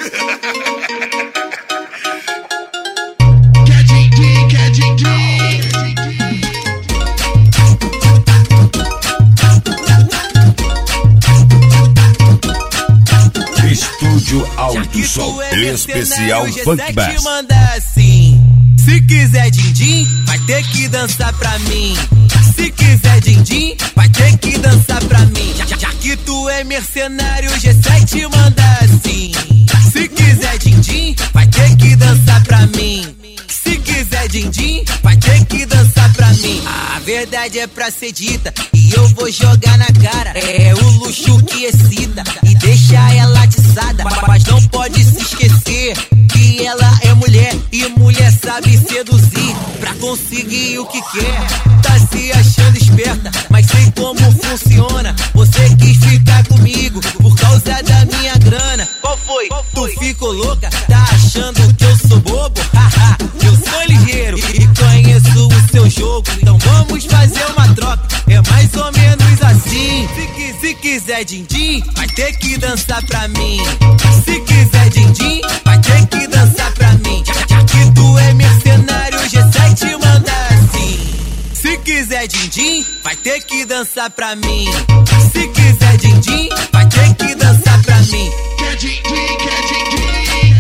Estúdio Áudio Som Especial Funk Bass. Assim. Se quiser din-din, vai ter que dançar pra mim. Se quiser din-din, vai ter que dançar pra mim. Já que tu é mercenário, G7 manda assim. Se quiser din-din, vai ter que dançar pra mim. Se quiser din-din, vai ter que dançar pra mim. A verdade é pra ser dita e eu vou jogar na cara. É o luxo que excita e deixa ela atiçada. Mas não pode se esquecer que ela é mulher e mulher sabe seduzir pra conseguir o que quer. Tá se achando esperta, mas sei como funciona. Você quis ficar comigo por causa da minha grana. Qual foi? Tu ficou louca? Tá achando que eu sou bobo? Haha, eu sou ligeiro e conheço o seu jogo. Então vamos fazer uma troca, é mais ou menos assim. Se quiser din-din, vai ter que dançar pra mim. Se quiser din-din, vai ter que dançar pra mim. Já que tu é mercenário, G7 manda assim. Se quiser din-din, vai ter que dançar pra mim. Se quiser din-din, vai ter que dançar pra mim. Quer din-din, quer din-din.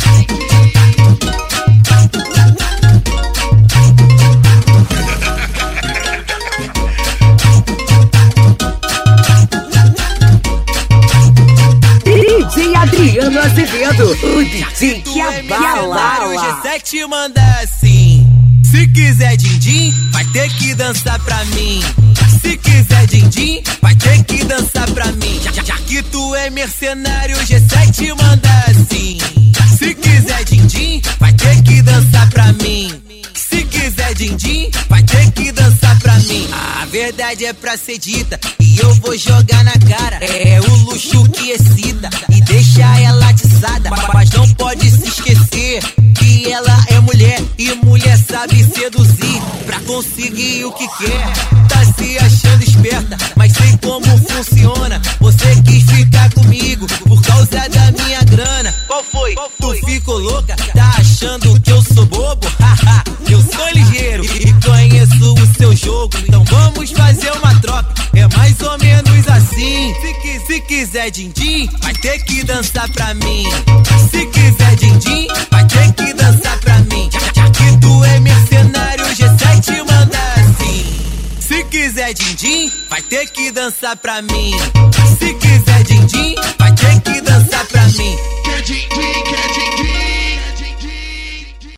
DJ Adriano Azevedo, o DJ que abala. O G7 manda assim. Se quiser din-din, vai ter que dançar pra mim. Se quiser din-din, vai ter que dançar pra mim. Já que tu é mercenário, G7 manda assim. Se quiser din-din, vai ter que dançar pra mim. Se quiser din-din, vai ter que dançar pra mim. A verdade é pra ser dita e eu vou jogar na cara. É o luxo que excita e deixa ela atiçada. Mas não pode se esquecer que ela é mulher e mulher sabe seduzir pra conseguir o que quer. Tá se achando esperta, mas sei como funciona. Você quis ficar comigo por causa da minha grana. Qual foi? Tu ficou louca? Tá achando que eu sou bobo? Haha, eu sou ligeiro e conheço o seu jogo. Então vamos fazer uma troca, é mais ou menos assim. Se quiser din-din, vai ter que dançar pra mim. Se quiser din-din, vai ter que dançar pra mim. Já que tu é mercenário, G7 manda assim. Se quiser din-din, vai ter que dançar pra mim. Se quiser din-din, vai ter que dançar pra mim.